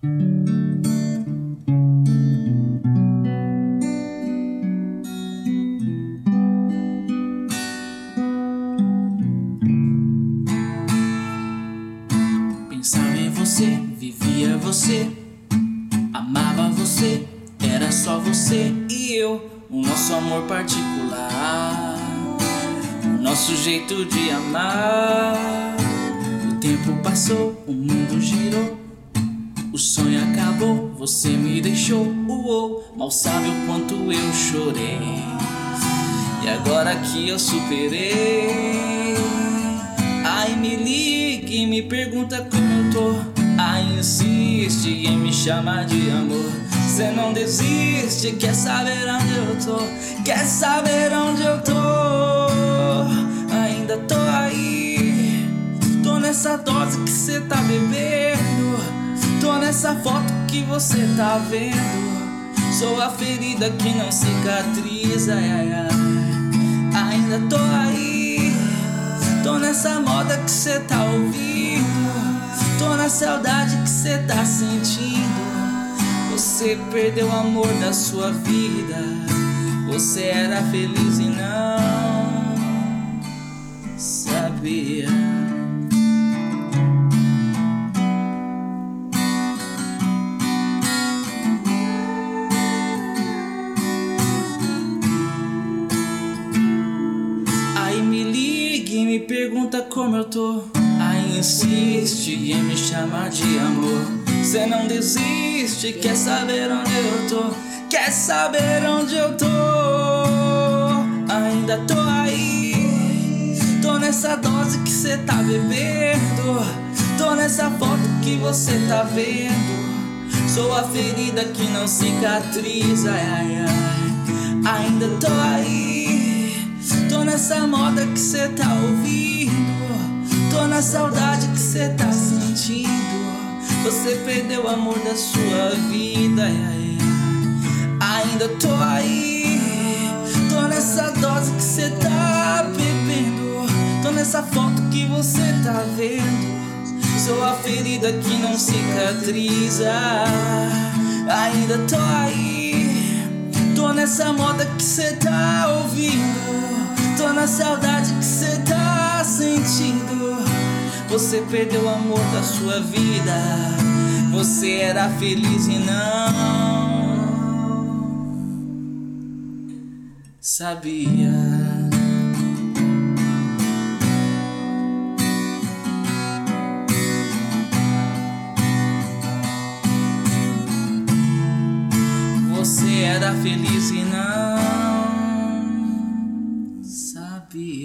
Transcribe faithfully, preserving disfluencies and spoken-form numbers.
Pensava em você, vivia você, amava você, era só você e eu. O nosso amor particular, o nosso jeito de amar. O tempo passou, o mundo girou, o sonho acabou, você me deixou. Uou, mal sabe o quanto eu chorei, e agora que eu superei. Ai, me liga e me pergunta como eu tô. Ai, insiste em me chamar de amor. Cê não desiste, quer saber onde eu tô, quer saber onde eu tô. Ainda tô aí, tô nessa dose que cê tá bebendo, tô nessa foto que você tá vendo. Sou a ferida que não cicatriza, ai, ai. Ainda tô aí, tô nessa moda que cê tá ouvindo, tô na saudade que cê tá sentindo. Você perdeu o amor da sua vida, você era feliz e não sabia. Aí me liga e me pergunta como eu tô. Aí insiste em me chamar de amor. Cê não desiste, quer saber onde eu tô, quer saber onde eu tô. Ainda tô aí, tô nessa dose que cê tá bebendo, tô nessa foto que você tá vendo. Sou a ferida que não cicatriza, ai, ai. Ainda tô aí, tô nessa moda que cê tá ouvindo, tô na saudade que cê tá sentindo. Você perdeu o amor da sua vida, ai, ai. Ainda tô aí, tô nessa dose que cê tá bebendo, tô nessa foto que você tá vendo. Sou a ferida que não cicatriza. Ainda tô aí, tô nessa moda que cê tá ouvindo, tô na saudade que cê tá sentindo. Você perdeu o amor da sua vida, você era feliz e não sabia. Você era feliz e não sabia.